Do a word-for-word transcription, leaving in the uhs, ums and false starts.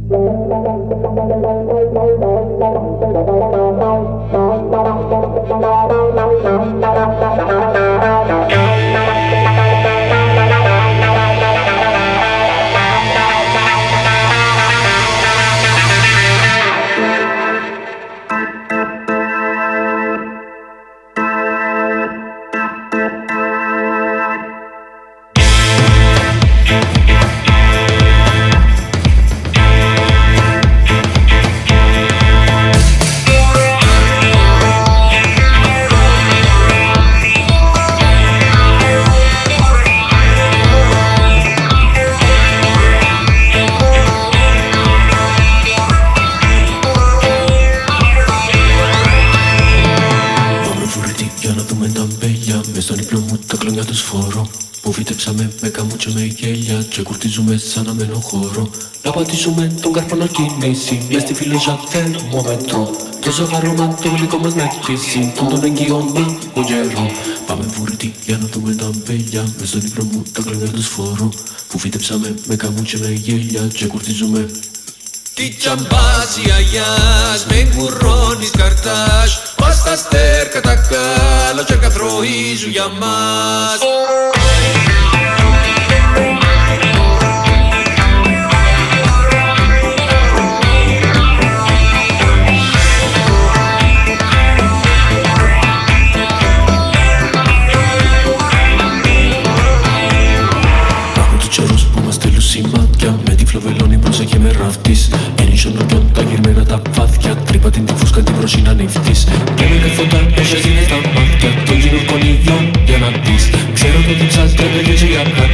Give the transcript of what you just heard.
Και κουρτίζουμε σαν να μένω χώρο. Να πατήσουμε τον καρπό κίνηση. Μες στη φιλέζα θερμόμετρο. Το ζαχαρώμα το γλυκό μας με κλείσει. Που τον εγγυώνα ο γέρο. Πάμε βουρτί για να δούμε τα αμπέλια. Μες στον ύπνο μου τα κλονιά τους φόρο. Που φύτεψαμε με καμού και με γέλια. Και κουρτίζουμε. Τι τσαμπάζει αγιάς, με κουρώνεις καρτάς. Πας στα στέρκα τα κάλα και καθροίζουν για μας. Με τη φλοβελώνη πρόσεχε με ραφτής. Ένιξε νοτιόν τα γυρμένα τα βάθια. Τρύπα την τη φούσκα την προσίνα νύφτης. Και με καθόταν έχεις είναι στα μάτια των γυροκονιδιών για να δεις. Ξέρω το διψάς τρέπε και για